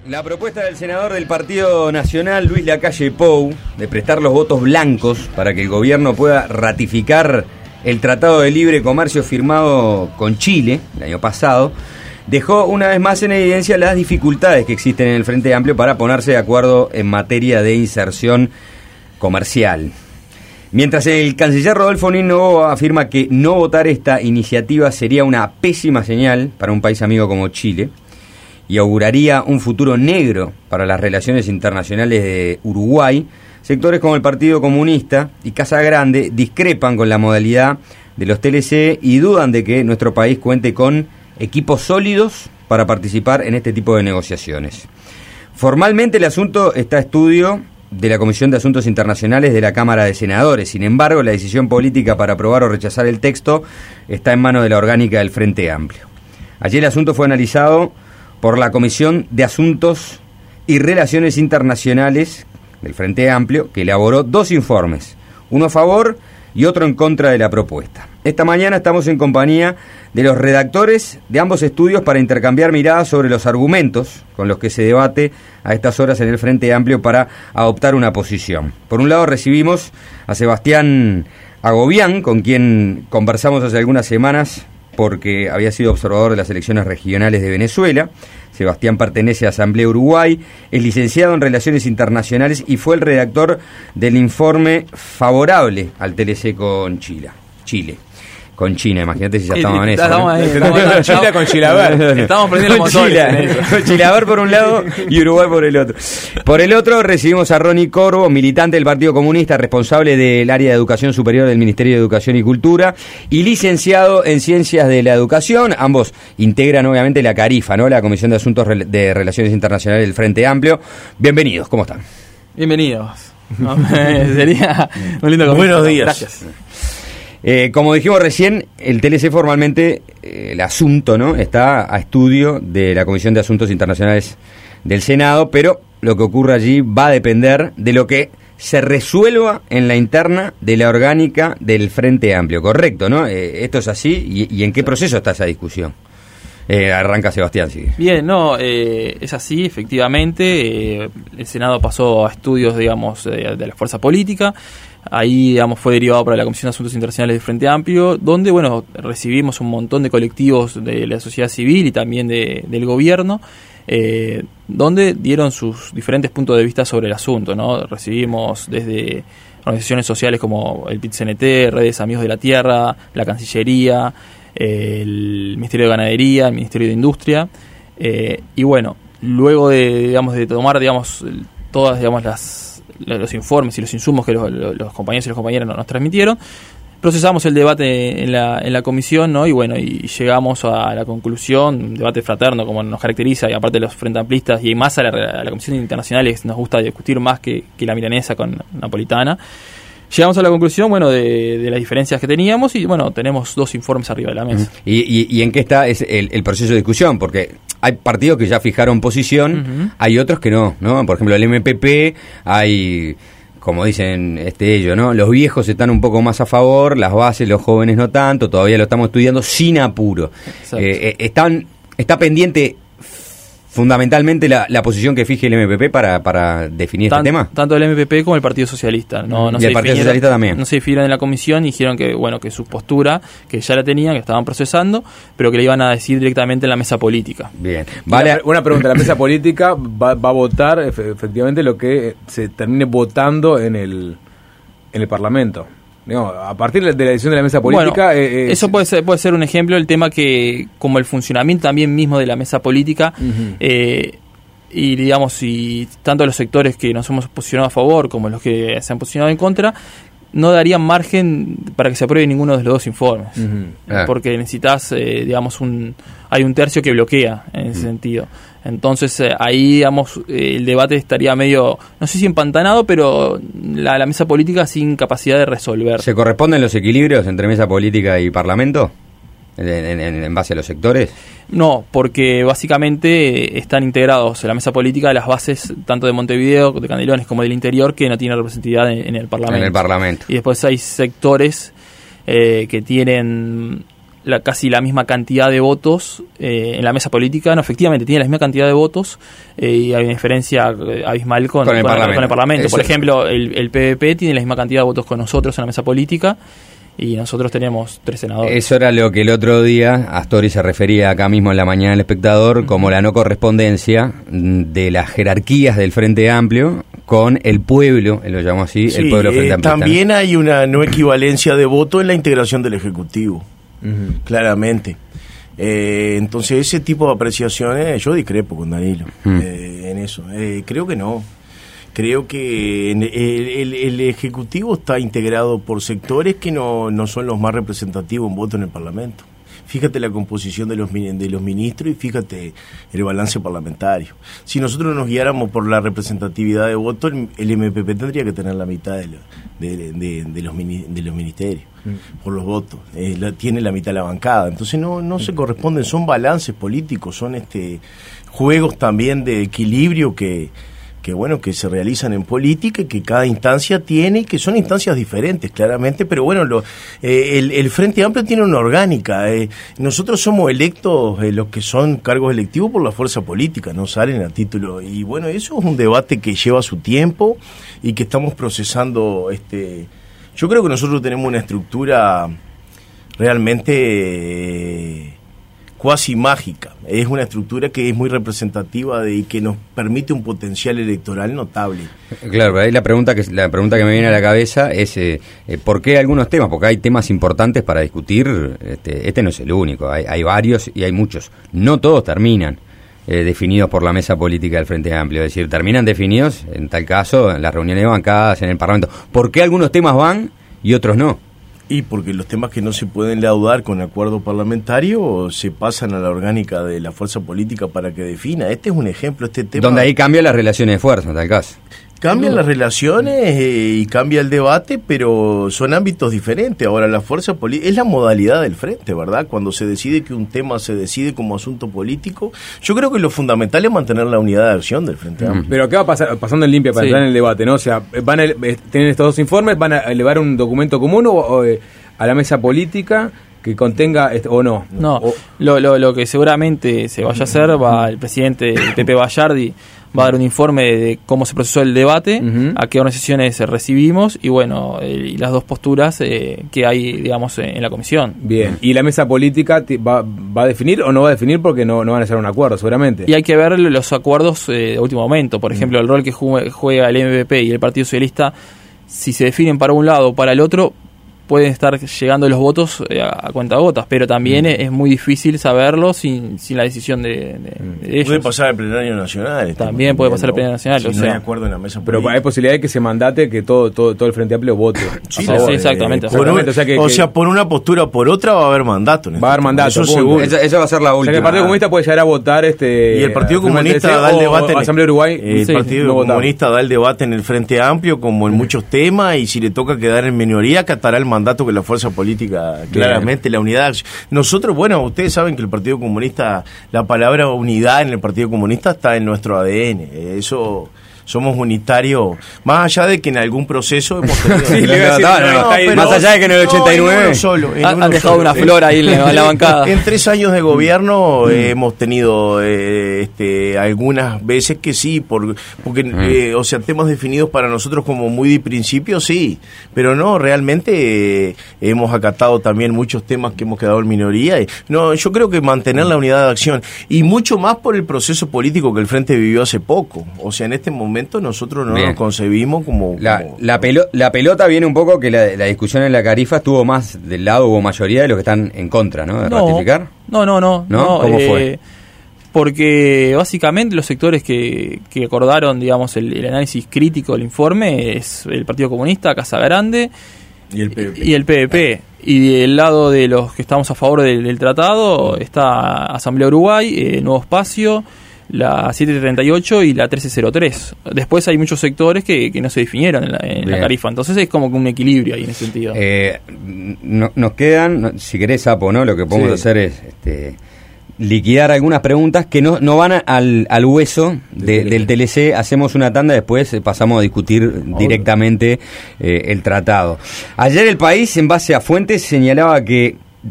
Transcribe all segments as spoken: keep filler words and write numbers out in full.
La propuesta del senador del Partido Nacional, Luis Lacalle Pou, de prestar los votos blancos para que el gobierno pueda ratificar el Tratado de Libre Comercio firmado con Chile el año pasado, dejó una vez más en evidencia las dificultades que existen en el Frente Amplio para ponerse de acuerdo en materia de inserción comercial. Mientras el canciller Rodolfo Noboa afirma que no votar esta iniciativa sería una pésima señal para un país amigo como Chile y auguraría un futuro negro para las relaciones internacionales de Uruguay, sectores como el Partido Comunista y Casa Grande discrepan con la modalidad de los T L C y dudan de que nuestro país cuente con equipos sólidos para participar en este tipo de negociaciones. Formalmente el asunto está a estudio de la Comisión de Asuntos Internacionales de la Cámara de Senadores. Sin embargo, la decisión política para aprobar o rechazar el texto está en manos de la orgánica del Frente Amplio. Allí el asunto fue analizado por la Comisión de Asuntos y Relaciones Internacionales del Frente Amplio, que elaboró dos informes, uno a favor y otro en contra de la propuesta. Esta mañana estamos en compañía de los redactores de ambos estudios para intercambiar miradas sobre los argumentos con los que se debate a estas horas en el Frente Amplio para adoptar una posición. Por un lado recibimos a Sebastián Agobián, con quien conversamos hace algunas semanas porque había sido observador de las elecciones regionales de Venezuela. Sebastián pertenece a Asamblea Uruguay, es licenciado en Relaciones Internacionales y fue el redactor del informe favorable al T L C con Chile. Chile. Con China, imagínate si ya estamos en eso. Estamos ahí, estamos con Chile con Chilaver. Estamos prendiendo los motores. Con Chilaver por un lado y Uruguay por el otro. Por el otro recibimos a Ronnie Corvo, militante del Partido Comunista, responsable del área de Educación Superior del Ministerio de Educación y Cultura y licenciado en Ciencias de la Educación. Ambos integran obviamente la CARIFA, ¿no? La Comisión de Asuntos de Relaciones Internacionales del Frente Amplio. Bienvenidos, ¿cómo están? Bienvenidos. No, sería un lindo comienzo. Buenos días. Gracias. Eh, como dijimos recién, el T L C formalmente, eh, el asunto, ¿no?, está a estudio de la Comisión de Asuntos Internacionales del Senado, pero lo que ocurre allí va a depender de lo que se resuelva en la interna de la orgánica del Frente Amplio, ¿correcto, no? Eh, ¿Esto es así? ¿Y, y en qué proceso está esa discusión? Eh, arranca Sebastián, sí. Bien, no, eh, es así, efectivamente. Eh, el Senado pasó a estudios, digamos, eh, de la fuerza política. Ahí, digamos, fue derivado para la Comisión de Asuntos Internacionales del Frente Amplio, donde, bueno, recibimos un montón de colectivos de la sociedad civil y también de, del gobierno, eh, donde dieron sus diferentes puntos de vista sobre el asunto, ¿no? Recibimos desde organizaciones sociales como el P I T C N T, Redes Amigos de la Tierra, la Cancillería, eh, el Ministerio de Ganadería, el Ministerio de Industria, eh, y bueno, luego de, digamos, de tomar, digamos, todas, digamos, las los informes y los insumos que los, los compañeros y las compañeras nos transmitieron, procesamos el debate en la, en la comisión, ¿no? Y bueno, y llegamos a la conclusión, un debate fraterno como nos caracteriza, y aparte de los frente amplistas y más a la, a la Comisión Internacional nos gusta discutir más que, que la milanesa con napolitana. Llegamos a la conclusión, bueno, de, de las diferencias que teníamos y, bueno, tenemos dos informes arriba de la mesa. ¿Y, y, y en qué está es el, el proceso de discusión? Porque hay partidos que ya fijaron posición, uh-huh. Hay otros que no, ¿no? Por ejemplo, el M P P, hay, como dicen este ellos, ¿no? Los viejos están un poco más a favor, las bases, los jóvenes no tanto, todavía lo estamos estudiando sin apuro. Eh, eh, están, está pendiente fundamentalmente la, la posición que fije el M P P para, para definir Tan, este tema. Tanto el M P P como el Partido Socialista. No, no y se el Partido Socialista también. No se definieron en la comisión y dijeron que, bueno, que su postura, que ya la tenían, que estaban procesando, pero que le iban a decir directamente en la mesa política. Bien. Vale. Una, una pregunta, la mesa política va, va a votar efectivamente lo que se termine votando en el, en el Parlamento. Digamos, a partir de la decisión de la mesa política... Bueno, eh, eso puede ser, puede ser un ejemplo del tema que, como el funcionamiento también mismo de la mesa política, uh-huh. eh, y digamos, y tanto los sectores que nos hemos posicionado a favor como los que se han posicionado en contra, no darían margen para que se apruebe ninguno de los dos informes. Uh-huh. Ah. Porque necesitas, eh, digamos, un hay un tercio que bloquea en ese uh-huh. sentido. Entonces eh, ahí, digamos, eh, el debate estaría medio, no sé si empantanado, pero la, la mesa política sin capacidad de resolver. ¿Se corresponden los equilibrios entre mesa política y parlamento? ¿En, en, en base a los sectores? No, porque básicamente están integrados en la mesa política las bases tanto de Montevideo, de Canelones, como del interior, que no tienen representatividad en, en el Parlamento. En el Parlamento. Y después hay sectores eh, que tienen la, casi la misma cantidad de votos eh, en la mesa política. No, efectivamente, tiene la misma cantidad de votos eh, y hay una diferencia abismal con, con, el, con, parlamento. con el Parlamento. Eso. Por ejemplo, el, el P V P tiene la misma cantidad de votos con nosotros en la mesa política y nosotros tenemos tres senadores. Eso era lo que el otro día Astori se refería acá mismo en la mañana del Espectador, uh-huh. como la no correspondencia de las jerarquías del Frente Amplio con el pueblo, él lo llamó así, sí, el pueblo Frente eh, Amplio. También hay una no equivalencia de voto en la integración del Ejecutivo, uh-huh. claramente. Eh, entonces ese tipo de apreciaciones, yo discrepo con Danilo uh-huh. eh, en eso. Eh, creo que no. Creo que el, el, el Ejecutivo está integrado por sectores que no, no son los más representativos en voto en el Parlamento. Fíjate la composición de los, de los ministros y fíjate el balance parlamentario. Si nosotros nos guiáramos por la representatividad de voto, el, el M P P tendría que tener la mitad de, lo, de, de, de, los, de los ministerios, mm. por los votos. Eh, la, tiene la mitad de la bancada. Entonces no, no se corresponden, son balances políticos, son este juegos también de equilibrio que... que bueno, que se realizan en política y que cada instancia tiene, y que son instancias diferentes, claramente, pero bueno, lo, eh, el, el Frente Amplio tiene una orgánica. Eh, nosotros somos electos, eh, los que son cargos electivos, por la fuerza política, no salen a título. Y bueno, eso es un debate que lleva su tiempo y que estamos procesando. este Yo creo que nosotros tenemos una estructura realmente... Eh, cuasi mágica. Es una estructura que es muy representativa de, y que nos permite un potencial electoral notable. Claro, ahí la pregunta que la pregunta que me viene a la cabeza es eh, eh, ¿por qué algunos temas? Porque hay temas importantes para discutir. Este, este no es el único, hay, hay varios y hay muchos. No todos terminan eh, definidos por la mesa política del Frente Amplio. Es decir, terminan definidos, en tal caso, en las reuniones de bancadas, en el Parlamento. ¿Por qué algunos temas van y otros no? Y porque los temas que no se pueden laudar con acuerdo parlamentario se pasan a la orgánica de la fuerza política para que defina. Este es un ejemplo, este tema... Donde ahí cambian las relaciones de fuerza, en tal caso. Cambian no. las relaciones eh, y cambia el debate, pero son ámbitos diferentes. Ahora, la fuerza política es la modalidad del frente, ¿verdad? Cuando se decide que un tema se decide como asunto político, yo creo que lo fundamental es mantener la unidad de acción del Frente Amplio. Pero ¿qué va a pasar pasando en limpia para sí. entrar en el debate, no? O sea, van a tener estos dos informes, van a elevar un documento común o, o eh, a la mesa política que contenga este, o no. No, o, lo, lo, lo que seguramente se vaya a hacer, va el presidente Pepe Bayardi va a dar un informe de cómo se procesó el debate, uh-huh. a qué organizaciones recibimos y bueno, eh, y las dos posturas eh, que hay, digamos, en, en la comisión. Bien, ¿y la mesa política va, va a definir o no va a definir porque no, no van a hacer un acuerdo, seguramente? Y hay que ver los acuerdos eh, de último momento, por ejemplo, uh-huh. el rol que juega el M V P y el Partido Socialista, si se definen para un lado o para el otro, pueden estar llegando los votos eh, a, a cuentagotas, pero también mm. es, es muy difícil saberlo sin, sin la decisión de, de, mm. de ellos. Puede pasar el plenario nacional. También puede pasar el plenario nacional. Si o no sea, hay acuerdo en la mesa pero política. hay posibilidad de que se mandate que todo todo, todo el Frente Amplio vote. Sí, sí, sí, exactamente. Eh, exactamente. Un, o sea, que, o sea, por una postura o por otra va a haber mandato. Va a haber mandato, eso punto. seguro. Esa, esa va a ser la última. O sea, que el Partido Comunista puede llegar a votar este y el Partido Comunista da el debate en Asamblea Uruguay. El sí, Partido no Comunista da el debate en el Frente Amplio como en mm. muchos temas, y si le toca quedar en minoría, acatará el mandato que la fuerza política. Claramente, la unidad. Nosotros, bueno, ustedes saben que el Partido Comunista, la palabra unidad en el Partido Comunista está en nuestro A D N. Eso, somos unitarios, más allá de que en algún proceso hemos tenido... sí, no, no, no, no, pero, más allá de que en el ochenta y nueve... No, en uno solo, en han uno dejado solo. una flor ahí en la, en la bancada. En tres años de gobierno eh, hemos tenido eh, este, algunas veces que sí, por, porque, eh, o sea, temas definidos para nosotros como muy de principio, sí, pero no, realmente eh, hemos acatado también muchos temas que hemos quedado en minoría. Y, no, yo creo que mantener la unidad de acción, y mucho más por el proceso político que el Frente vivió hace poco. O sea, en este momento nosotros no Bien. nos concebimos como... La, como la, pelo, la pelota viene un poco que la, la discusión en la Carifa estuvo más del lado, hubo mayoría de los que están en contra, ¿no? De no, ratificar. No, no, no. ¿No? no ¿Cómo eh, fue? Porque básicamente los sectores que, que acordaron, digamos, el, el análisis crítico del informe es el Partido Comunista, Casa Grande y el P V P. Y el P V P. Y del lado de los que estamos a favor del, del tratado está Asamblea Uruguay, eh, Nuevo Espacio, la siete treinta y ocho y la trece cero tres. Después hay muchos sectores que, que no se definieron en la, en la Carifa, entonces es como que un equilibrio ahí en ese sentido. Eh, no, nos quedan, no, si querés, Sapo, ¿no? Lo que podemos sí. hacer es este, liquidar algunas preguntas que no, no van a, al, al hueso de, del T L C. Hacemos una tanda, después pasamos a discutir oh. directamente eh, el tratado. Ayer El País, en base a fuentes, señalaba que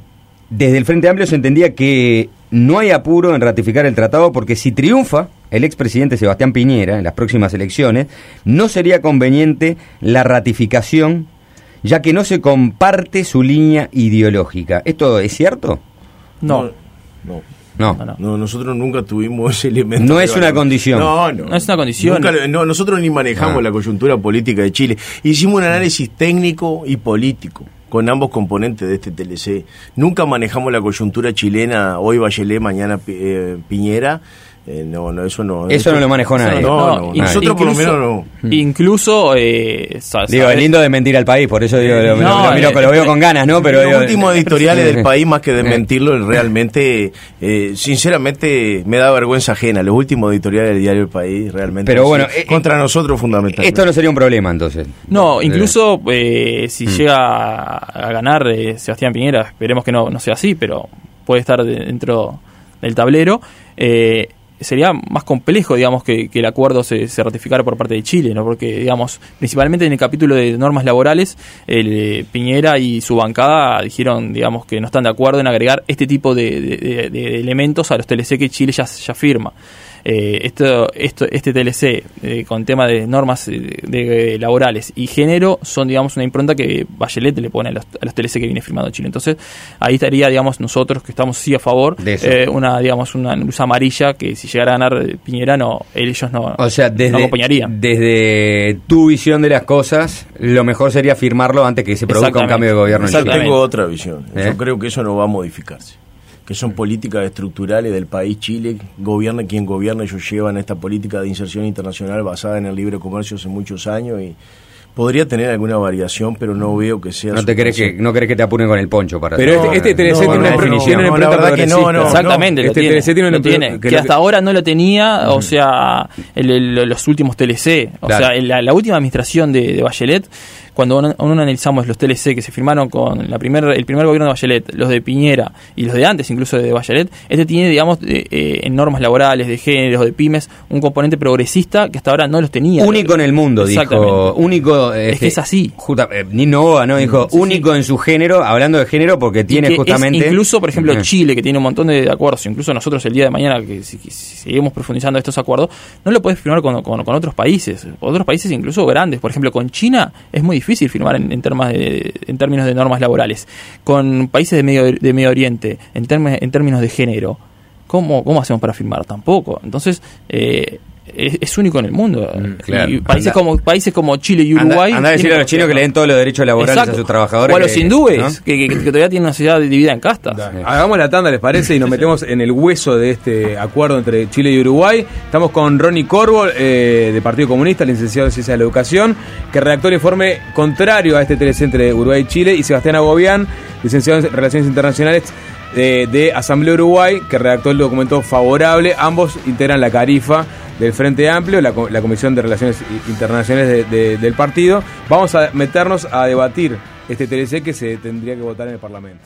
desde el Frente Amplio se entendía que no hay apuro en ratificar el tratado porque si triunfa el expresidente Sebastián Piñera en las próximas elecciones, no sería conveniente la ratificación, ya que no se comparte su línea ideológica. ¿Esto es cierto? No. No. No. No, no. No, nosotros nunca tuvimos ese elemento. No es una condición. No, no. No es una condición. Nunca, no, nosotros ni manejamos Ah. la coyuntura política de Chile. Hicimos un análisis técnico y político con ambos componentes de este T L C. Nunca manejamos la coyuntura chilena, hoy Bachelet, mañana eh, Piñera. Eh, no, no, eso no. Eso no lo manejó nadie. No, no, No, no. Nosotros por lo incluso- menos no. Incluso, eh, sa- Digo, ¿sabes? es lindo de mentir al país, por eso digo, lo, No, lo, lo miro, eh, lo veo con ganas, ¿no? Pero los digo, últimos eh, editoriales eh, del país, más que eh, desmentirlo, realmente, eh, sinceramente, me da vergüenza ajena. Los últimos editoriales del diario El País, realmente. Pero sí, bueno, eh, contra nosotros fundamentalmente. Esto no sería un problema, entonces. No, Eh, incluso eh, si Mm. llega a, a ganar eh, Sebastián Piñera, esperemos que no, no sea así, pero puede estar de- dentro del tablero, eh, sería más complejo, digamos, que, que el acuerdo se, se ratificara por parte de Chile, ¿no? Porque, digamos, principalmente en el capítulo de normas laborales, el, eh, Piñera y su bancada dijeron, digamos, que no están de acuerdo en agregar este tipo de, de- de- de elementos a los T L C que Chile ya, ya firma. Eh, esto, esto, este T L C eh, con tema de normas eh, de, de laborales y género son, digamos, una impronta que Bachelet le pone a los, a los T L C que viene firmando Chile. Entonces ahí estaría, digamos, nosotros que estamos sí a favor De eso. eh, una, digamos, una luz amarilla que si llegara a ganar eh, Piñera no, ellos no, O sea, no desde, acompañarían. desde tu visión de las cosas, lo mejor sería firmarlo antes que se produzca un Exactamente. cambio de gobierno en Yo Chile. Exactamente. tengo otra visión. ¿Eh? Yo creo que eso no va a modificarse. Que son políticas estructurales del país Chile. Gobierna quien gobierna, ellos llevan esta política de inserción internacional basada en el libre comercio hace muchos años y podría tener alguna variación, pero no veo que sea. No te crees que sustancial. no crees que te apuren con el poncho para Pero hacer- este, este T L C no, tiene, no, una no, definición, no, una la impronta verdad que no, progresista. no. Exactamente, lo Este tiene, T L C tiene una lo tiene, impronta- que, que lo hasta que- ahora no lo tenía, o sea, el- el- los últimos T L C, o Claro. sea, la, la última administración de, de Bachelet, cuando uno, uno analizamos los T L C que se firmaron con la primer, el primer gobierno de Bachelet, los de Piñera y los de antes incluso de Bachelet, este tiene, digamos, de- eh, en normas laborales, de géneros, de pymes, un componente progresista que hasta ahora no los tenía. Único en el mundo, dijo. Exactamente. Único. Es este, que es así. justa- eh, Nino Boa, ¿no? Dijo, Sí, único sí. en su género, hablando de género, porque Y tiene que es justamente. incluso, por ejemplo, Eh. Chile, que tiene un montón de acuerdos, incluso nosotros el día de mañana, que si, si seguimos profundizando estos acuerdos, no lo puedes firmar con, con- con otros países, otros países incluso grandes. Por ejemplo, con China es muy difícil firmar en, en, temas de, en términos de normas laborales. Con países de Medio, de Medio Oriente, en, term- en términos de género, ¿cómo, ¿cómo hacemos para firmar? Tampoco. Entonces, eh, es, es único en el mundo. Mm, claro. Y países, Anda- como, países como Chile y Anda, Uruguay... anda a decirle a los chinos que le den todos los derechos laborales Exacto. a sus trabajadores. O a los que- hindúes, ¿no? que, que- que todavía tienen una sociedad dividida en castas. Dale. Hagamos la tanda, ¿les parece? Y nos metemos en el hueso de este acuerdo entre Chile y Uruguay. Estamos con Ronnie Corvo, eh, de Partido Comunista, licenciado en Ciencias de la Educación, que redactó el informe contrario a este T L C entre Uruguay y Chile, y Sebastián Agobián, licenciado en Relaciones Internacionales de, de Asamblea Uruguay, que redactó el documento favorable. Ambos integran la Carifa del Frente Amplio, la, co- la Comisión de Relaciones Internacionales de- de- del partido. Vamos a meternos a debatir este T L C que se tendría que votar en el Parlamento.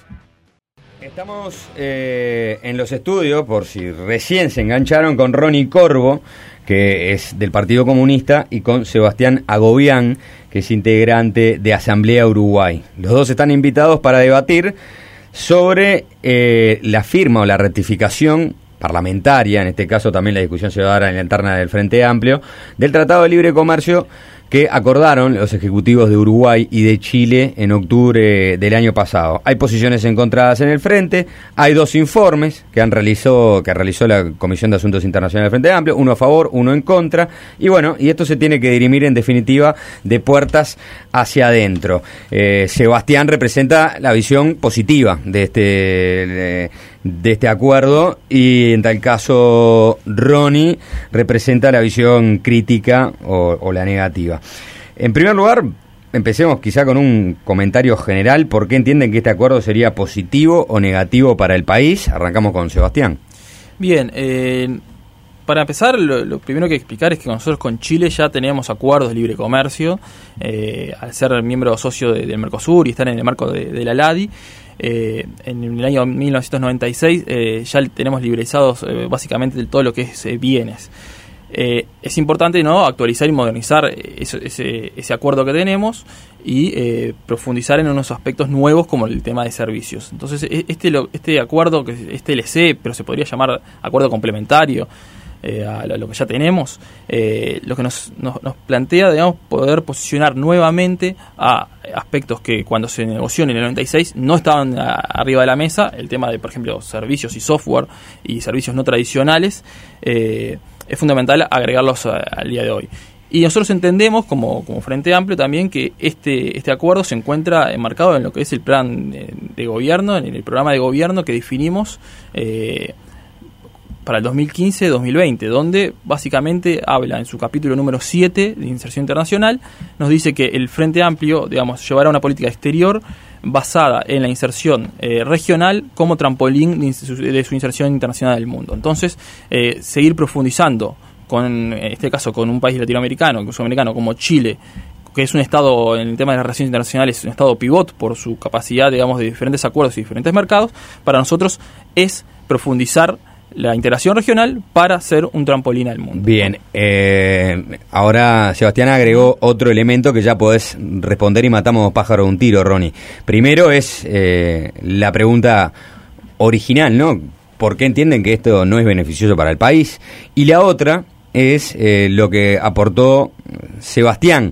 Estamos eh, en los estudios, por si recién se engancharon, con Ronnie Corvo, que es del Partido Comunista, y con Sebastián Agobián, que es integrante de Asamblea Uruguay. Los dos están invitados para debatir sobre eh, la firma o la ratificación parlamentaria, en este caso también la discusión se va a dar en la interna del Frente Amplio, del Tratado de Libre Comercio que acordaron los ejecutivos de Uruguay y de Chile en octubre del año pasado. Hay posiciones encontradas en el frente, hay dos informes que han realizó, que realizó la Comisión de Asuntos Internacionales del Frente Amplio, uno a favor, uno en contra, y bueno, y esto se tiene que dirimir en definitiva de puertas hacia adentro. Eh, Sebastián representa la visión positiva de este de, de este acuerdo, y en tal caso Ronnie representa la visión crítica o, o la negativa. En primer lugar, empecemos quizá con un comentario general. ¿Por qué entienden que este acuerdo sería positivo o negativo para el país? Arrancamos con Sebastián. Bien, eh, para empezar, lo, lo primero que hay que explicar es que nosotros con Chile ya teníamos acuerdos de libre comercio, eh, al ser miembro socio de, del Mercosur y estar en el marco de, de la LADI. Eh, en el año mil novecientos noventa y seis eh, ya tenemos liberalizados eh, básicamente todo lo que es eh, bienes. Eh, es importante, ¿no?, actualizar y modernizar ese, ese, ese acuerdo que tenemos y eh, profundizar en unos aspectos nuevos como el tema de servicios. Entonces, este, este acuerdo, que este L C, pero se podría llamar acuerdo complementario eh, a lo que ya tenemos, eh, lo que nos, nos, nos plantea, digamos, poder posicionar nuevamente a aspectos que cuando se negoció en el noventa y seis no estaban a, arriba de la mesa, el tema de, por ejemplo, servicios y software y servicios no tradicionales. eh, es fundamental agregarlos a, al día de hoy. Y nosotros entendemos, como, como Frente Amplio, también que este, este acuerdo se encuentra enmarcado en lo que es el plan de, de gobierno, en el programa de gobierno que definimos eh, para el dos mil quince a dos mil veinte, donde básicamente habla en su capítulo número siete de Inserción Internacional, nos dice que el Frente Amplio, digamos, llevará una política exterior basada en la inserción eh, regional como trampolín de, de su inserción internacional del mundo. Entonces, eh, seguir profundizando, con, en este caso con un país latinoamericano, sudamericano como Chile, que es un estado, en el tema de las relaciones internacionales, un estado pivot por su capacidad, digamos, de diferentes acuerdos y diferentes mercados, para nosotros es profundizar la integración regional para ser un trampolín al mundo. Bien, eh, ahora Sebastián agregó otro elemento que ya podés responder y matamos dos pájaros de un tiro, Ronnie. Primero es eh, la pregunta original, ¿no? ¿Por qué entienden que esto no es beneficioso para el país? Y la otra es eh, lo que aportó Sebastián.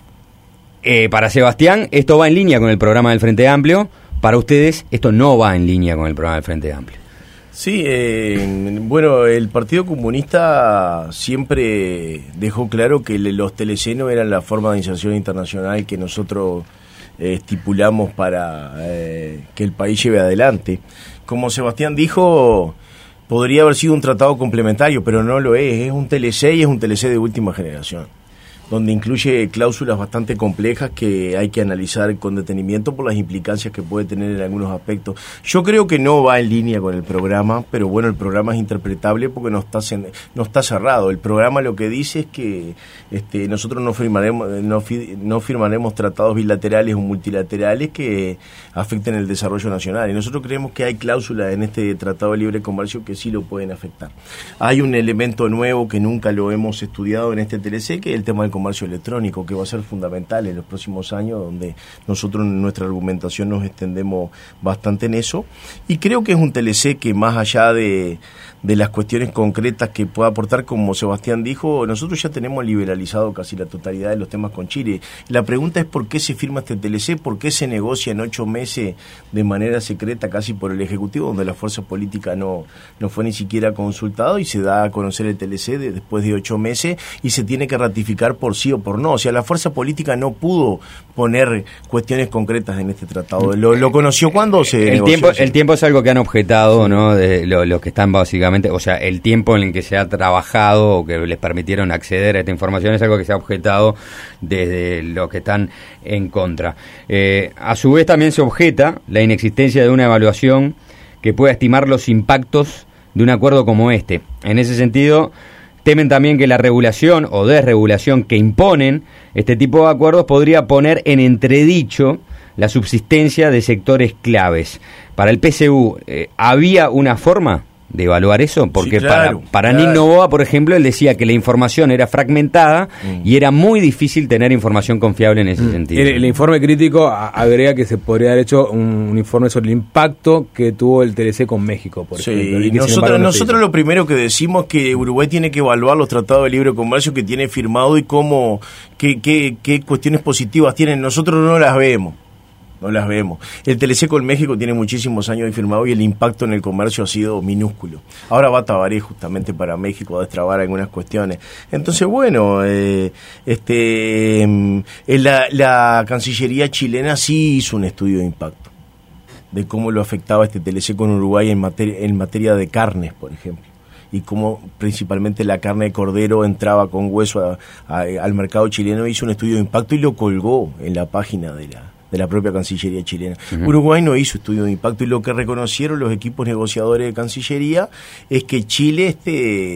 Eh, para Sebastián, esto va en línea con el programa del Frente Amplio. Para ustedes, esto no va en línea con el programa del Frente Amplio. Sí, eh, bueno, el Partido Comunista siempre dejó claro que los T L C no eran la forma de inserción internacional que nosotros eh, estipulamos para eh, que el país lleve adelante. Como Sebastián dijo, podría haber sido un tratado complementario, pero no lo es, es un T L C y es un T L C de última generación, donde incluye cláusulas bastante complejas que hay que analizar con detenimiento por las implicancias que puede tener en algunos aspectos. Yo creo que no va en línea con el programa, pero bueno, el programa es interpretable porque no está no está cerrado. El programa lo que dice es que este, nosotros no firmaremos no, fi, no firmaremos tratados bilaterales o multilaterales que afecten el desarrollo nacional. Y nosotros creemos que hay cláusulas en este Tratado de Libre Comercio que sí lo pueden afectar. Hay un elemento nuevo que nunca lo hemos estudiado en este T L C, que es el tema del comercio electrónico, que va a ser fundamental en los próximos años, donde nosotros en nuestra argumentación nos extendemos bastante en eso, y creo que es un T L C que más allá de, de las cuestiones concretas que pueda aportar, como Sebastián dijo, nosotros ya tenemos liberalizado casi la totalidad de los temas con Chile. La pregunta es por qué se firma este T L C, por qué se negocia en ocho meses de manera secreta casi por el Ejecutivo, donde la fuerza política no, no fue ni siquiera consultado, y se da a conocer el T L C de, después de ocho meses y se tiene que ratificar por sí o por no. O sea, la fuerza política no pudo poner cuestiones concretas en este tratado. ¿Lo, lo conoció cuando se el tiempo El tiempo es algo que han objetado, ¿no? De lo, los que están básicamente, o sea, el tiempo en el que se ha trabajado o que les permitieron acceder a esta información es algo que se ha objetado desde los que están en contra. Eh, a su vez también se objeta la inexistencia de una evaluación que pueda estimar los impactos de un acuerdo como este. En ese sentido, temen también que la regulación o desregulación que imponen este tipo de acuerdos podría poner en entredicho la subsistencia de sectores claves. Para el P S U, eh, ¿había una forma de evaluar eso? Porque sí, claro, para, para claro. Nick Novoa, por ejemplo, él decía que la información era fragmentada mm. y era muy difícil tener información confiable en ese mm. sentido. El, el informe crítico agrega que se podría haber hecho un, un informe sobre el impacto que tuvo el T L C con México, por sí, ejemplo. Y nosotros, nosotros lo primero que decimos es que Uruguay tiene que evaluar los tratados de libre comercio que tiene firmado y cómo, qué, qué, qué cuestiones positivas tienen. Nosotros no las vemos. No las vemos. El T L C con México tiene muchísimos años de firmado y el impacto en el comercio ha sido minúsculo. Ahora va Tabaré justamente para México a destrabar algunas cuestiones. Entonces, bueno, eh, este, eh, la, la Cancillería chilena sí hizo un estudio de impacto de cómo lo afectaba este T L C con Uruguay en materia, en materia de carnes, por ejemplo, y cómo principalmente la carne de cordero entraba con hueso a, a, al mercado chileno. Hizo un estudio de impacto y lo colgó en la página de la de la propia Cancillería chilena. Uh-huh. Uruguay no hizo estudio de impacto, y lo que reconocieron los equipos negociadores de Cancillería es que Chile este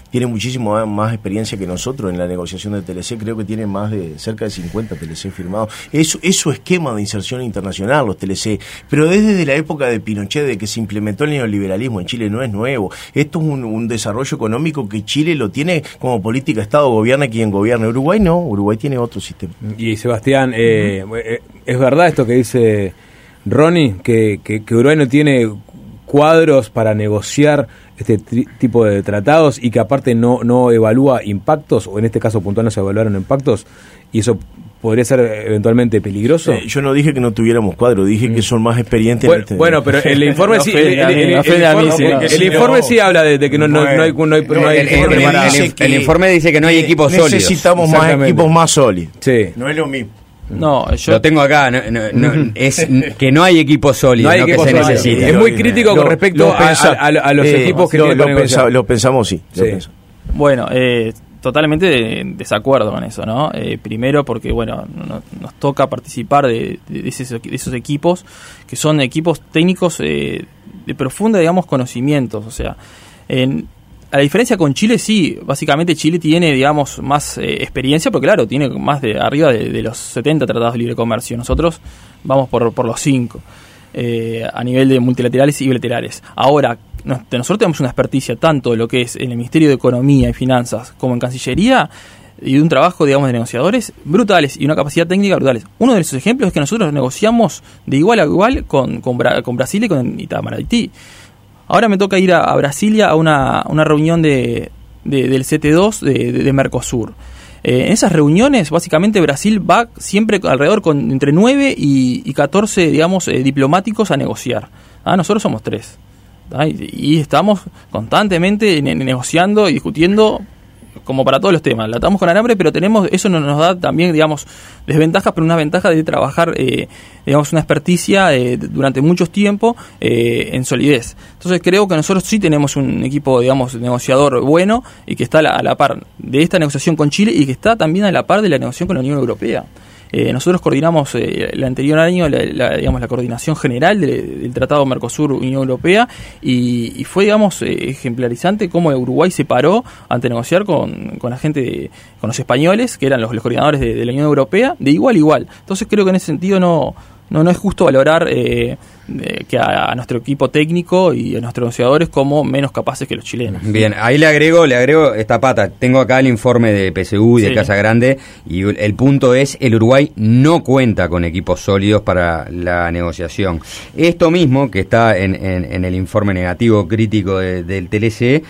tiene muchísimo más experiencia que nosotros en la negociación de T L C, creo que tiene más de cerca de cincuenta T L C firmados. Eso es su esquema de inserción internacional, los T L C, pero desde la época de Pinochet, de que se implementó el neoliberalismo en Chile, no es nuevo. Esto es un, un desarrollo económico que Chile lo tiene como política Estado, gobierna quien gobierna. Uruguay no, Uruguay tiene otro sistema. Y Sebastián, eh, uh-huh. ¿es verdad esto que dice Ronnie, que, que, que Uruguay no tiene cuadros para negociar este tri- tipo de tratados y que aparte no, no evalúa impactos, o en este caso puntual no se evaluaron impactos, y eso podría ser eventualmente peligroso? Eh, yo no dije que no tuviéramos cuadro, dije mm. que son más experientes. Bueno, en este... bueno, pero el informe no sí, el, el, el, el, el, el, sí, el, sí, el informe no. sí habla de, de que no, no, bueno, no hay, no hay, no hay el, informe el, para- el, el informe dice que no hay equipos necesitamos sólidos. Necesitamos más equipos más sólidos. Sí. No es lo mismo. No, yo Lo tengo acá, no, no, no, es que no hay equipo sólido, No hay no equipo que se sólido. necesita. Es muy crítico con Lo- respecto lo a, pensa- a- a los eh, equipos que lo, tienen lo, para pensa- negociar. lo pensamos, sí. Lo Sí. pensamos. Bueno, eh, totalmente de desacuerdo con eso, ¿no? Eh, primero porque, bueno, no, nos toca participar de, de, esos, de esos equipos, que son equipos técnicos eh, de profunda, digamos, conocimientos. O sea, en, a la diferencia con Chile, sí, básicamente Chile tiene, digamos, más eh, experiencia, porque claro, tiene más de arriba de, de los setenta tratados de libre comercio. Nosotros vamos por, por los cinco. Eh, a nivel de multilaterales y bilaterales. Ahora, nos, nosotros tenemos una experticia tanto en lo que es en el Ministerio de Economía y Finanzas como en Cancillería, y de un trabajo, digamos, de negociadores brutales y una capacidad técnica brutales. Uno de esos ejemplos es que nosotros negociamos de igual a igual con, con, Bra- con Brasil y con Itamaraty. Ahora me toca ir a, a Brasilia a una, una reunión de, de, del C T dos de, de, de Mercosur. Eh, en esas reuniones, básicamente, Brasil va siempre alrededor con entre nueve y, y catorce, digamos, eh, diplomáticos a negociar. ¿Ah? Nosotros somos tres. ¿Ah? Y, y estamos constantemente ne- negociando y discutiendo como para todos los temas. La atamos con alambre, pero tenemos eso no nos da también, digamos, desventajas, pero una ventaja de trabajar, eh, digamos, una experticia eh, durante mucho tiempo eh, en solidez. Entonces creo que nosotros sí tenemos un equipo, digamos, negociador bueno y que está a la, a la par de esta negociación con Chile y que está también a la par de la negociación con la Unión Europea. Eh, nosotros coordinamos eh, el anterior año la, la, digamos, la coordinación general de, del Tratado Mercosur-Unión Europea y, y fue, digamos, eh, ejemplarizante cómo Uruguay se paró ante negociar con, con la gente, de, con los españoles, que eran los, los coordinadores de, de la Unión Europea, de igual a igual. Entonces creo que en ese sentido no, no, no es justo valorar eh, eh, que a, a nuestro equipo técnico y a nuestros negociadores como menos capaces que los chilenos. Bien, ahí le agrego, le agrego esta pata. Tengo acá el informe de P S U y de Sí. Casa Grande y el punto es, el Uruguay no cuenta con equipos sólidos para la negociación. Esto mismo que está en, en, en el informe negativo crítico de, del T L C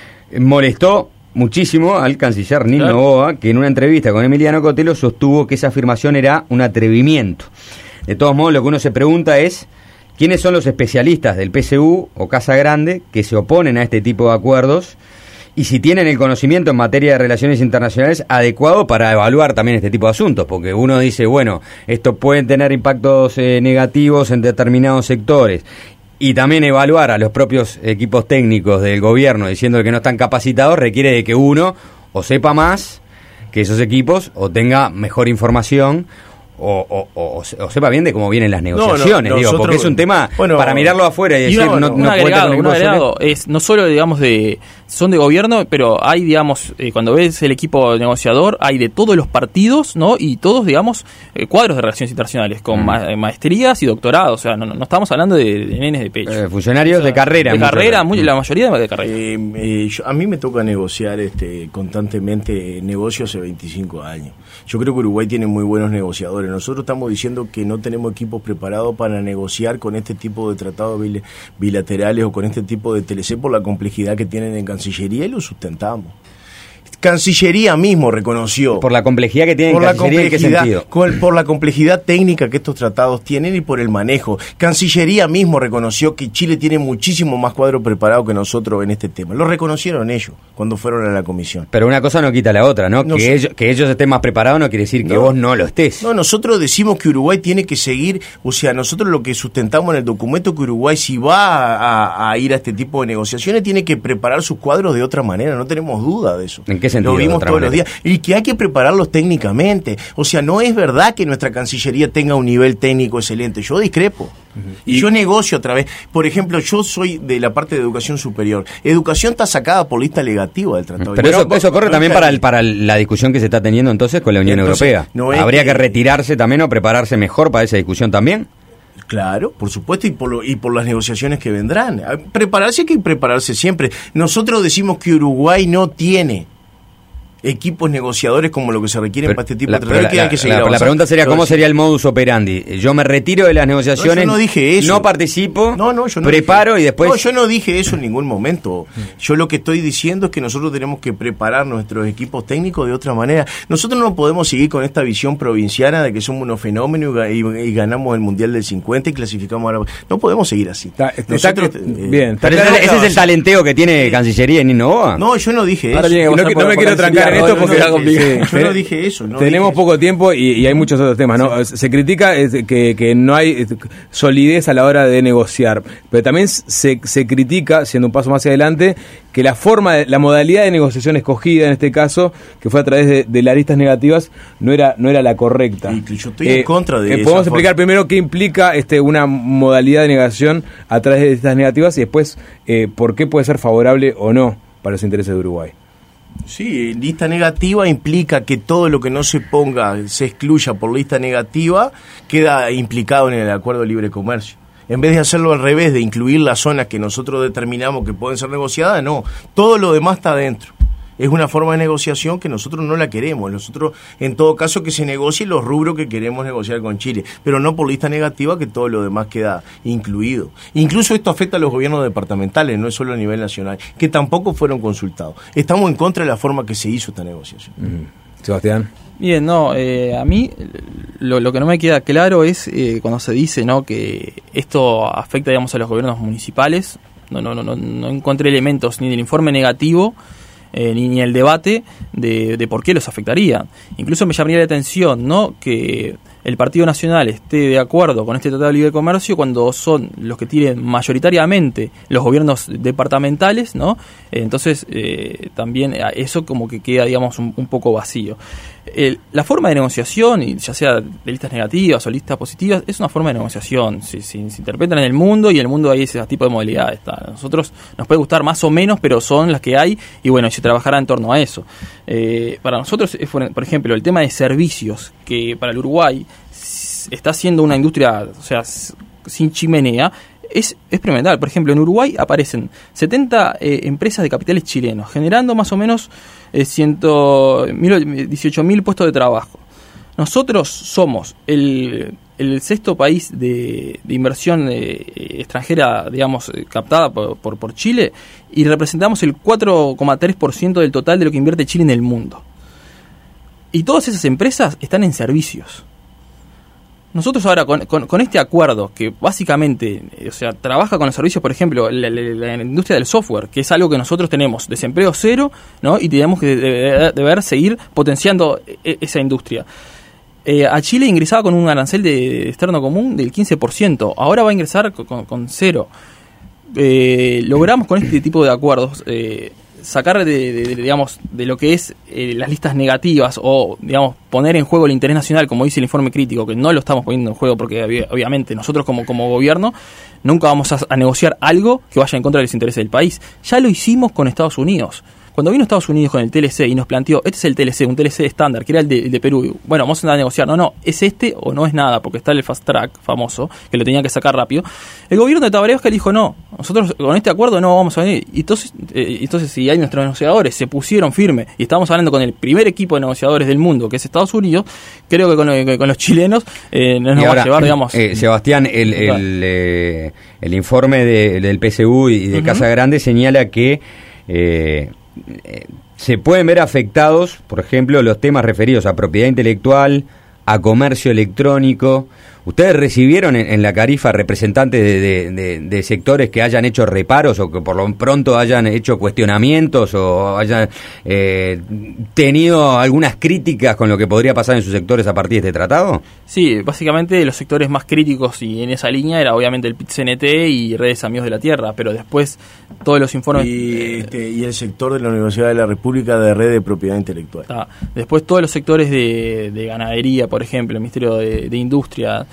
molestó muchísimo al canciller Nil Claro. Noboa, que en una entrevista con Emiliano Cotelo sostuvo que esa afirmación era un atrevimiento. De todos modos, lo que uno se pregunta es quiénes son los especialistas del P S U o Casa Grande que se oponen a este tipo de acuerdos y si tienen el conocimiento en materia de relaciones internacionales adecuado para evaluar también este tipo de asuntos, porque uno dice, bueno, esto puede tener impactos eh, negativos en determinados sectores, y también evaluar a los propios equipos técnicos del gobierno diciendo que no están capacitados requiere de que uno o sepa más que esos equipos o tenga mejor información O, o, o, o sepa bien de cómo vienen las negociaciones, no, digo, nosotros, porque es un tema bueno, para mirarlo afuera y Y decir una- no, un no cuenta agregado, con un equipos agregado sólidos. es no solo, digamos, de son de gobierno, pero hay, digamos, eh, cuando ves el equipo negociador, hay de todos los partidos, ¿no? Y todos, digamos, eh, cuadros de relaciones internacionales, con Mm. ma- maestrías y doctorados, o sea, no, no estamos hablando de, de nenes de pecho. Eh, funcionarios O sea, de carrera. De muchos carrera, de- muy- la mayoría de carrera. Eh, eh, yo- a mí me toca negociar este, constantemente negocios hace veinticinco años. Yo creo que Uruguay tiene muy buenos negociadores. Nosotros estamos diciendo que no tenemos equipos preparados para negociar con este tipo de tratados bil- bilaterales o con este tipo de T L C por la complejidad que tienen en Cancillería y lo sustentamos. Cancillería mismo reconoció Por la complejidad que tienen por la Cancillería, ¿en qué complejidad, sentido? con- por la complejidad técnica que estos tratados tienen y por el manejo. Cancillería mismo reconoció que Chile tiene muchísimo más cuadro preparado que nosotros en este tema. Lo reconocieron ellos cuando fueron a la comisión. Pero una cosa no quita la otra, ¿no? No que, sé. ellos, que ellos estén más preparados no quiere decir que No. vos no lo estés. No, nosotros decimos que Uruguay tiene que seguir, o sea, nosotros lo que sustentamos en el documento que Uruguay si va a, a ir a este tipo de negociaciones tiene que preparar sus cuadros de otra manera, no tenemos duda de eso. ¿En qué sentido, Lo de vimos otra todos los manera? días. Y que hay que prepararlos técnicamente. O sea, no es verdad que nuestra Cancillería tenga un nivel técnico excelente. Yo discrepo. Uh-huh. Y yo negocio a través, por ejemplo, yo soy de la parte de educación superior. Educación está sacada por lista negativa del tratado. Pero eso, eso corre también para, el, para la discusión que se está teniendo entonces con la Unión entonces, Europea. No ¿Habría que, que retirarse también o prepararse mejor para esa discusión también? Claro, por supuesto, y por, lo, y por las negociaciones que vendrán. Prepararse hay que prepararse siempre. Nosotros decimos que Uruguay no tiene equipos negociadores como lo que se requiere para este tipo la, de tratados, que hay que seguir la, la pregunta sería, ¿cómo sería el modus operandi? Yo me retiro de las negociaciones, no, yo no dije eso. No participo, no, no, yo no preparo dije, y después... No, yo no dije eso en ningún momento. Yo lo que estoy diciendo es que nosotros tenemos que preparar nuestros equipos técnicos de otra manera. Nosotros no podemos seguir con esta visión provinciana de que somos unos fenómenos y, y, y ganamos el Mundial del cincuenta y clasificamos ahora. No podemos seguir así. Está, está, nosotros, está, eh, bien. Pero ese, ese es el talenteo que tiene eh, Cancillería en Innova. No, yo no dije ahora eso. No, no, no me quiero trancar en esto porque... Sí, yo no dije eso. No Tenemos dije poco eso. tiempo y, y hay muchos otros temas, ¿no? Sí. Se critica eh, que, que no hay eh, solidez a la hora de negociar, pero también se, se critica, siendo un paso más adelante, que la forma, la modalidad de negociación escogida en este caso, que fue a través de, de las listas negativas, no era no era la correcta. Y yo estoy eh, en contra de eh, eso. Podemos explicar primero qué implica este una modalidad de negociación a través de listas negativas y después eh, por qué puede ser favorable o no para los intereses de Uruguay. Sí, lista negativa implica que todo lo que no se ponga, se excluya por lista negativa, queda implicado en el acuerdo de libre comercio. En vez de hacerlo al revés, de incluir las zonas que nosotros determinamos que pueden ser negociadas, no, todo lo demás está adentro. Es una forma de negociación que nosotros no la queremos. Nosotros, en todo caso, que se negocie los rubros que queremos negociar con Chile, pero no por lista negativa, que todo lo demás queda incluido. Incluso esto afecta a los gobiernos departamentales, no es solo a nivel nacional, que tampoco fueron consultados. Estamos en contra de la forma que se hizo esta negociación. Uh-huh. Sebastián. Bien, no, eh, a mí lo, lo que no me queda claro es eh, cuando se dice, ¿no?, que esto afecta, digamos, a los gobiernos municipales. No, no, no, no, no encontré elementos ni del informe negativo Eh, ni, ni el debate de, de por qué los afectaría. Incluso me llamaría la atención, ¿no?, que el Partido Nacional esté de acuerdo con este Tratado de Libre Comercio cuando son los que tienen mayoritariamente los gobiernos departamentales, ¿no? Eh, entonces, eh, también eso como que queda, digamos, un, un poco vacío. El, la forma de negociación, y ya sea de listas negativas o listas positivas, es una forma de negociación. Se, se, se interpretan en el mundo y en el mundo hay ese tipo de modalidades. A nosotros nos puede gustar más o menos, pero son las que hay y bueno, se trabajará en torno a eso. Eh, para nosotros, por ejemplo, el tema de servicios, que para el Uruguay está siendo una industria, o sea, sin chimenea, es experimental. Por ejemplo, en Uruguay aparecen setenta eh, empresas de capitales chilenos, generando más o menos eh, dieciocho mil puestos de trabajo. Nosotros somos el, el sexto país de, de inversión eh, extranjera, digamos, eh, captada por, por, por Chile, y representamos el cuatro coma tres por ciento del total de lo que invierte Chile en el mundo. Y todas esas empresas están en servicios. Nosotros ahora con, con, con este acuerdo que básicamente, o sea, trabaja con los servicios, por ejemplo, la, la, la industria del software, que es algo que nosotros tenemos desempleo cero, ¿no?, y tenemos que deber, deber seguir potenciando esa industria. Eh, a Chile ingresaba con un arancel de externo común del quince por ciento, ahora va a ingresar con, con cero. Eh, logramos con este tipo de acuerdos eh, sacar de, de, de, digamos, de lo que es eh, las listas negativas o, digamos, poner en juego el interés nacional, como dice el informe crítico, que no lo estamos poniendo en juego porque obviamente nosotros como, como gobierno nunca vamos a, a negociar algo que vaya en contra de los intereses del país. Ya lo hicimos con Estados Unidos. Cuando vino Estados Unidos con el T L C y nos planteó, este es el T L C, un T L C estándar, que era el de, el de Perú, bueno, vamos a negociar, no, no, es este o no es nada, porque está el fast track famoso, que lo tenía que sacar rápido. El gobierno de Tabaré Vázquez dijo, no, nosotros con este acuerdo no vamos a venir. Y entonces, eh, entonces si hay nuestros negociadores se pusieron firme, y estamos hablando con el primer equipo de negociadores del mundo, que es Estados Unidos, creo que con, que con los chilenos eh, nos, nos ahora, va a llevar, digamos... Eh, Sebastián, el, el, eh, el informe de, del P S U y de uh-huh. Casa Grande señala que... Eh, Eh, se pueden ver afectados, por ejemplo, los temas referidos a propiedad intelectual, a comercio electrónico. ¿Ustedes recibieron en, en la Carifa representantes de, de, de, de sectores que hayan hecho reparos o que por lo pronto hayan hecho cuestionamientos o hayan eh, tenido algunas críticas con lo que podría pasar en sus sectores a partir de este tratado? Sí, básicamente los sectores más críticos y en esa línea era obviamente el P I T C N T y Redes Amigos de la Tierra, pero después todos los informes... Y, este, y el sector de la Universidad de la República de Red de Propiedad Intelectual. Ah, después todos los sectores de, de ganadería, por ejemplo, el Ministerio de, de Industria...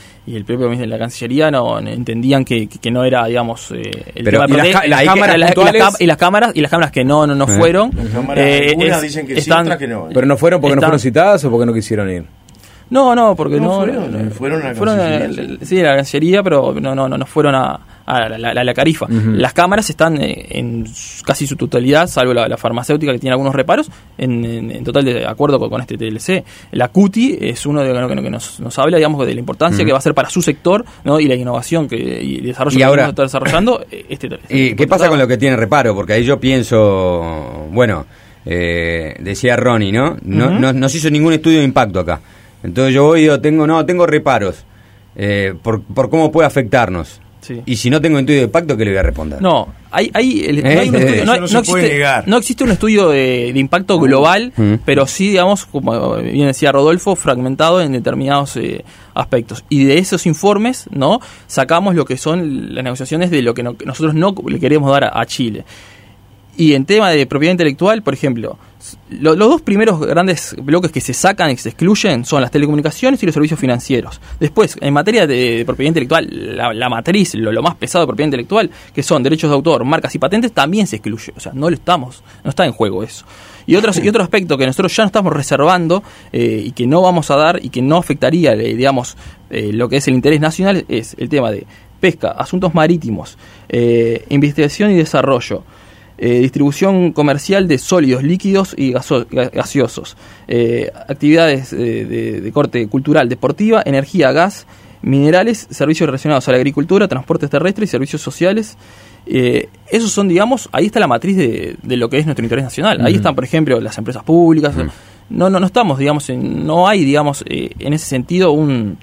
y el propio de la Cancillería no entendían que, que, que no era, digamos, eh, el Pero, tema ¿y de las, las cámaras la, puntuales? la, y las cámaras y las cámaras que no no, no eh. fueron. Las cámaras, eh, algunas es, dicen que están, sí, otras que no. Pero no fueron porque están, no fueron citadas o porque no quisieron ir. No, no, porque no, no fueron, no, fueron a la fueron Cancillería. A, sí, a la Cancillería, pero no, no, no, no fueron a, a la, la, la Carifa. Uh-huh. Las cámaras están eh, en casi su totalidad, salvo la, la farmacéutica que tiene algunos reparos, en, en, en total de acuerdo con, con este T L C. La C U T I es uno de los que, que nos, nos habla, digamos, de la importancia uh-huh. que va a ser para su sector, ¿no? Y la innovación que, y el desarrollo y que ahora, está desarrollando. Este, ¿Y este qué pasa con lo que tiene reparo? Porque ahí yo pienso, bueno, eh, decía Ronnie, ¿no? No, uh-huh. no no se hizo ningún estudio de impacto acá. Entonces yo voy y digo, tengo, no, tengo reparos eh, por, por cómo puede afectarnos. Sí. Y si no tengo estudio de impacto, ¿qué le voy a responder? No, hay, hay, el, ¿Eh? no, hay un estudio, no, no, no, se existe, puede negar. no existe un estudio de, de impacto global, uh-huh. pero sí, digamos, como bien decía Rodolfo, fragmentado en determinados eh, aspectos. Y de esos informes, ¿no? Sacamos lo que son las negociaciones de lo que, no, que nosotros no le queremos dar a, a Chile. Y en tema de propiedad intelectual, por ejemplo, lo, los dos primeros grandes bloques que se sacan y se excluyen son las telecomunicaciones y los servicios financieros. Después, en materia de, de propiedad intelectual, la, la matriz, lo, lo más pesado de propiedad intelectual, que son derechos de autor, marcas y patentes, también se excluye. O sea, no lo estamos, no está en juego eso. Y otro, y otro aspecto que nosotros ya no estamos reservando eh, y que no vamos a dar y que no afectaría, eh, digamos, eh, lo que es el interés nacional es el tema de pesca, asuntos marítimos, eh, investigación y desarrollo, Eh, distribución comercial de sólidos, líquidos y gaso- gaseosos, eh, actividades eh, de, de corte cultural, deportiva, energía, gas, minerales, servicios relacionados a la agricultura, transportes terrestres y servicios sociales. Eh, esos son, digamos, ahí está la matriz de, de lo que es nuestro interés nacional. Uh-huh. Ahí están, por ejemplo, las empresas públicas. Uh-huh. No, no, no estamos, digamos, en, no hay, digamos, eh, en ese sentido un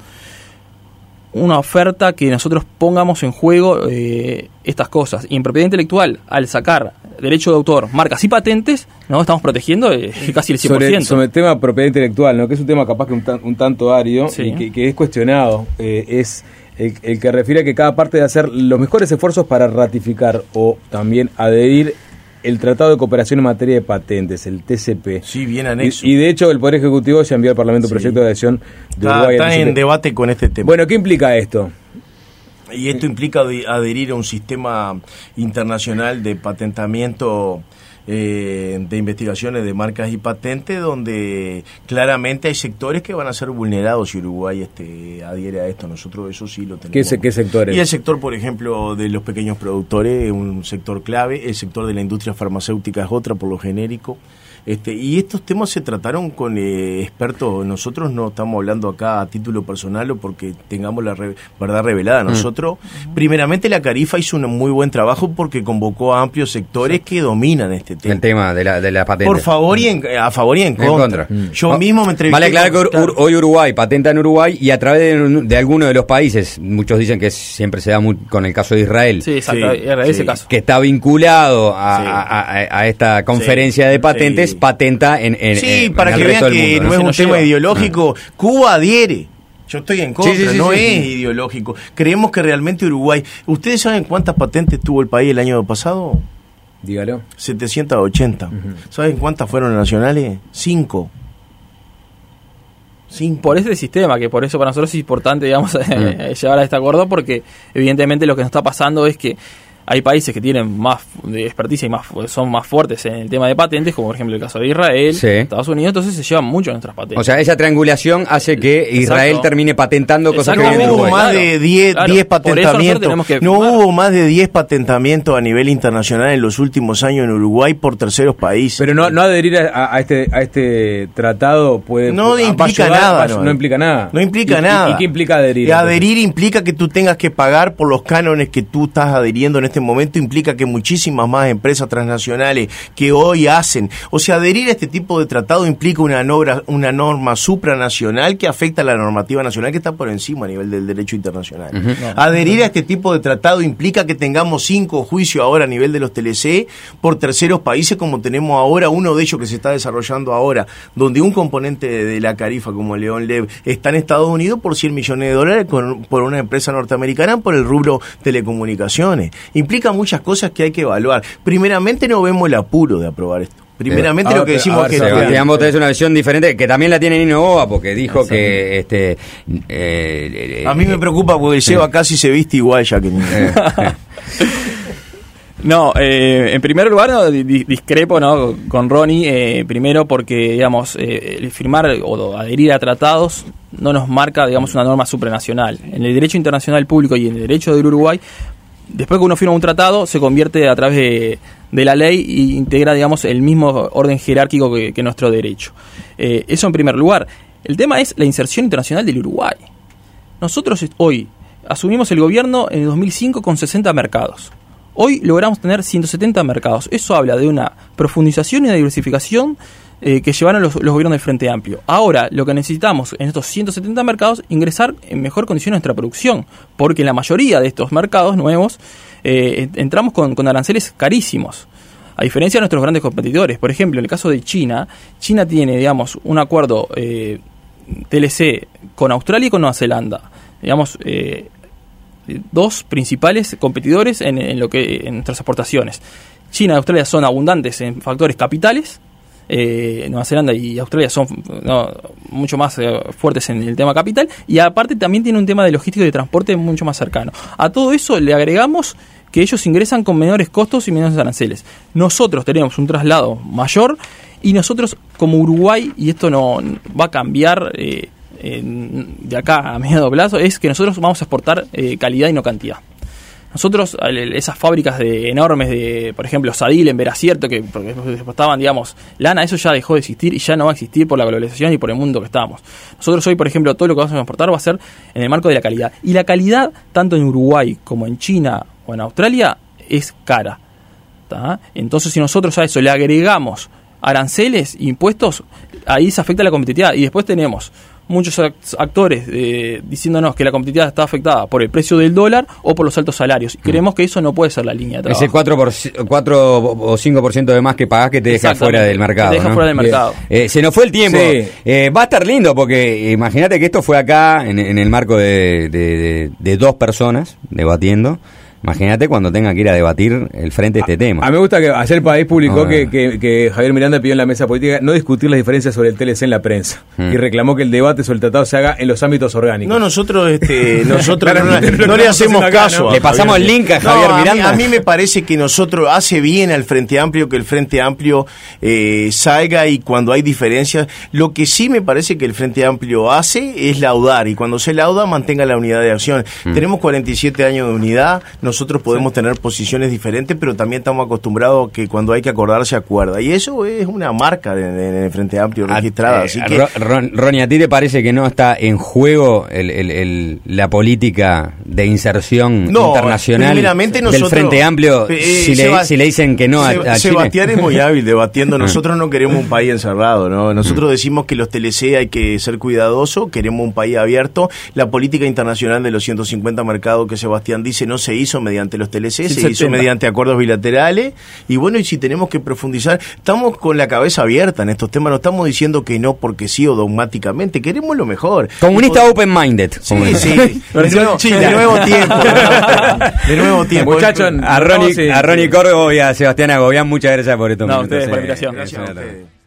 una oferta que nosotros pongamos en juego eh, estas cosas. Y en propiedad intelectual, al sacar derecho de autor, marcas y patentes, no estamos protegiendo eh, casi el cien por ciento. Sobre, sobre el tema de propiedad intelectual, ¿no? Que es un tema capaz que un, tan, un tanto árido, sí. y que, que es cuestionado, eh, es el, el que refiere a que cada parte debe hacer los mejores esfuerzos para ratificar o también adherir el Tratado de Cooperación en Materia de Patentes, el T C P. Sí, bien anexo. Y, y de hecho el Poder Ejecutivo ya envió al Parlamento un sí. proyecto de adhesión de está, Uruguay. Está en debate con este tema. Bueno, ¿qué implica esto? Y esto implica adherir a un sistema internacional de patentamiento eh, de investigaciones de marcas y patentes, donde claramente hay sectores que van a ser vulnerados si Uruguay este, adhiere a esto. Nosotros eso sí lo tenemos. ¿Qué, qué sectores? Y el sector, por ejemplo, de los pequeños productores es un sector clave, el sector de la industria farmacéutica es otra por lo genérico. Este, y estos temas se trataron con eh, expertos. Nosotros no estamos hablando acá a título personal o porque tengamos la re- verdad revelada. Nosotros, mm. primeramente, la Carifa hizo un muy buen trabajo porque convocó a amplios sectores que dominan este tema. El tema de la, de la patente. Por favor y en, a favor y en contra. En contra. Mm. Yo oh, mismo me entrevisté. Vale aclarar que Ur- hoy Uruguay patenta en Uruguay y a través de, de alguno de los países, muchos dicen que siempre se da muy, con el caso de Israel. Sí, exacto, sí, ese sí, caso. Que está vinculado a, sí. a, a, a esta conferencia sí. de patentes. Sí. Patenta en, en sí, en, para en que vean que mundo, no, no es un tema lleva. ideológico. Ah. Cuba adhiere. Yo estoy en contra, sí, sí, sí, no sí, es sí. ideológico. Creemos que realmente Uruguay... ¿Ustedes saben cuántas patentes tuvo el país el año pasado? Dígalo. setecientas ochenta. Uh-huh. ¿Saben cuántas fueron nacionales? Cinco. Cinco. Por ese sistema, que por eso para nosotros es importante, digamos, uh-huh. llevar a este acuerdo, porque evidentemente lo que nos está pasando es que hay países que tienen más de experticia y más son más fuertes en el tema de patentes, como por ejemplo el caso de Israel, sí. Estados Unidos, entonces se llevan mucho nuestras patentes. O sea, esa triangulación hace que Israel Exacto. termine patentando cosas Exacto. que vienen no de hubo Uruguay. más de diez, claro, diez patentamientos. Que no firmar. hubo más de diez patentamientos a nivel internacional en los últimos años en Uruguay por terceros países. Pero no, no adherir a, a este a este tratado puede no puede, implica ayudar, nada, no, no, no implica nada. No implica ¿Y, nada. ¿Y, y qué implica adherir? Y adherir implica que tú tengas que pagar por los cánones que tú estás adheriendo en este momento, implica que muchísimas más empresas transnacionales que hoy hacen, o sea, adherir a este tipo de tratado implica una norma, una norma supranacional que afecta a la normativa nacional que está por encima a nivel del derecho internacional. Uh-huh. No. Adherir a este tipo de tratado implica que tengamos cinco juicios ahora a nivel de los T L C por terceros países, como tenemos ahora, uno de ellos que se está desarrollando ahora, donde un componente de la Carifa como León Lev está en Estados Unidos por cien millones de dólares con, por una empresa norteamericana por el rubro telecomunicaciones. Implica muchas cosas que hay que evaluar. Primeramente no vemos el apuro de aprobar esto. Primeramente Eh, lo que a ver, decimos a ver, que... Sebastián, vos tenés una visión diferente, que también la tiene Nino Boa, porque dijo Sí. que... este eh, A mí me preocupa porque Seba casi se viste igual ya que eh, eh, No, eh, en primer lugar no, di- discrepo, ¿no? con Ronnie, eh, primero porque, digamos, eh, el firmar o adherir a tratados no nos marca, digamos, una norma supranacional. En el derecho internacional público y en el derecho del Uruguay, después que uno firma un tratado, se convierte a través de, de la ley e integra, digamos, el mismo orden jerárquico que, que nuestro derecho. Eh, eso en primer lugar. El tema es la inserción internacional del Uruguay. Nosotros hoy asumimos el gobierno en el dos mil cinco con sesenta mercados. Hoy logramos tener ciento setenta mercados. Eso habla de una profundización y una diversificación eh, que llevaron los, los gobiernos del Frente Amplio. Ahora, lo que necesitamos en estos ciento setenta mercados, ingresar en mejor condición nuestra producción, porque en la mayoría de estos mercados nuevos eh, entramos con, con aranceles carísimos. A diferencia de nuestros grandes competidores. Por ejemplo, en el caso de China, China tiene, digamos, un acuerdo eh, T L C con Australia y con Nueva Zelanda. Digamos, eh, dos principales competidores en, en lo que en nuestras exportaciones. China y Australia son abundantes en factores capitales. Eh, Nueva Zelanda y Australia son no, mucho más eh, fuertes en el tema capital. Y aparte también tiene un tema de logística y de transporte mucho más cercano. A todo eso le agregamos que ellos ingresan con menores costos y menores aranceles. Nosotros tenemos un traslado mayor y nosotros como Uruguay, y esto no va a cambiar eh, en, de acá a mediano plazo, es que nosotros vamos a exportar eh, calidad y no cantidad. Nosotros, esas fábricas de enormes de, por ejemplo, Sadil en Veracierto, que exportaban, digamos, lana, eso ya dejó de existir y ya no va a existir por la globalización y por el mundo que estamos. Nosotros hoy, por ejemplo, todo lo que vamos a exportar va a ser en el marco de la calidad. Y la calidad, tanto en Uruguay como en China o en Australia, es cara. ¿Tá? Entonces, si nosotros a eso le agregamos aranceles, impuestos, ahí se afecta la competitividad. Y después tenemos muchos actores eh, diciéndonos que la competitividad está afectada por el precio del dólar o por los altos salarios. Y creemos que eso no puede ser la línea de trabajo. Ese cuatro, por, cuatro o cinco por ciento de más que pagás que te deja fuera del mercado. Te deja ¿no? fuera del mercado. Eh, se nos fue el tiempo. Sí. Eh, va a estar lindo porque imagínate que esto fue acá en, en el marco de, de, de, de dos personas debatiendo. Imagínate cuando tenga que ir a debatir el frente de este tema. A mí me gusta que ayer el País publicó Ah. que, que, que Javier Miranda pidió en la mesa política no discutir las diferencias sobre el T L C en la prensa Mm. y reclamó que el debate sobre el tratado se haga en los ámbitos orgánicos. No, nosotros este, nosotros no, Claramente no lo le que hacemos estamos haciendo acá, caso. ¿no? a Le pasamos Javier. el link a No, Javier a mí- Miranda. A mí, me parece que nosotros hace bien al Frente Amplio que el Frente Amplio eh, salga y cuando hay diferencias. Lo que sí me parece que el Frente Amplio hace es laudar y cuando se lauda mantenga la unidad de acción. Mm. Tenemos cuarenta y siete años de unidad, nosotros podemos tener posiciones diferentes, pero también estamos acostumbrados que cuando hay que acordar se acuerda. Y eso es una marca de- de- en el Frente Amplio registrada. Eh, Así que Ro- Ron- Ronnie, ¿a ti te parece que no está en juego el, el- el- la política de inserción No, internacional primeramente del nosotros- Frente Amplio eh, si, le, Seba- si le dicen que no a, Seb- a Chile? Sebastián es muy hábil debatiendo. Nosotros no queremos un país encerrado, ¿no? Nosotros decimos que los T L C hay que ser cuidadosos, queremos un país abierto. La política internacional de los ciento cincuenta mercados que Sebastián dice no se hizo mediante los T L C, se setenta. hizo mediante acuerdos bilaterales. Y bueno, y si tenemos que profundizar, estamos con la cabeza abierta en estos temas, no estamos diciendo que no porque sí o dogmáticamente, queremos lo mejor. Comunista Y- open-minded. Sí, como- sí, de nuevo, de nuevo tiempo. De nuevo tiempo. Muchachos, A Ronnie, Sí. a Ronnie Córdoba y a Sebastián Agobián, muchas gracias por esto. No, a ustedes por la invitación. Gracias a ustedes.